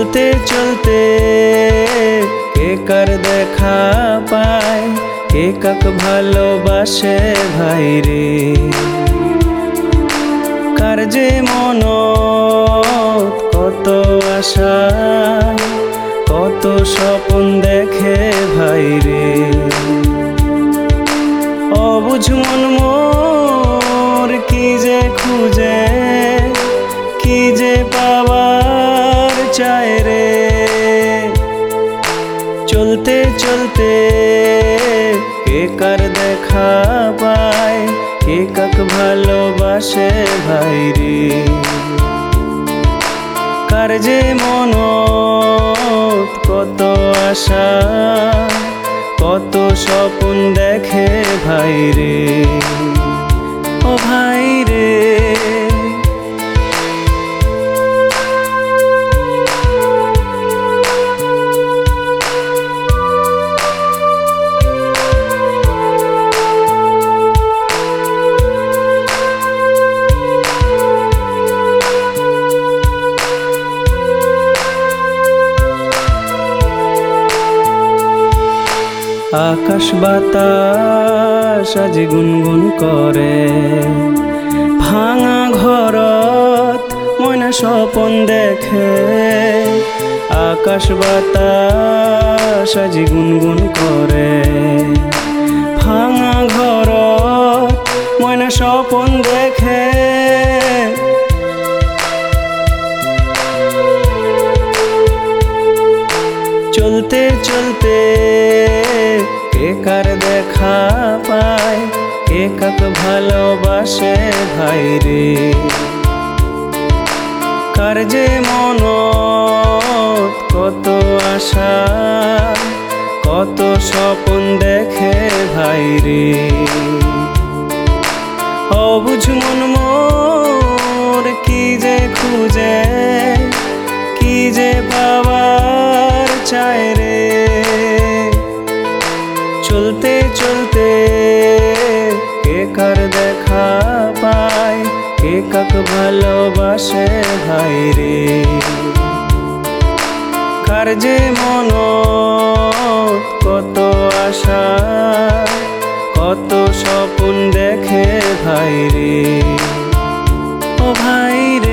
চলতে চলতে কে কার দেখা পায়, কে কাক ভালোবাসে ভাই রে। কার যে মনত কত আশা, কত স্বপ্ন দেখে ভাই রে। অবুঝ মন মোর কি যে খুঁজে, কি যে পাওয়ার চায় রে। চলতে চলতে কে কার দেখা পায়, কে কাক ভালোবাসে ভাই রে। কার যে মনত কত আশা, কত স্বপ্ন দেখে ভাই রে। ও ভাই রে, আকাশ বাতাস আজ গুনগুন করে, ভাঙা ঘরত ময়না স্বপন দেখে। আকাশ বাতাস আজ গুনগুন করে, ভাঙা ঘরত ময়না স্বপন দেখে। চলতে চলতে কে কার দেখা পায়, কে কাক ভালোবাসে ভাই রে। কার যে মনত কত আশা, কত স্বপ্ন দেখে ভাই রে। অবুঝ মন মোর কি যে খুঁজে, কি যে পাওয়ার চায় রে। চলতে চলতে কে কার দেখা পায়, কে কাক ভালোবাসে ভাই রে। কার যে মনত কত আশা, কত স্বপ্ন দেখে ভাই রে। ও ভাই রে।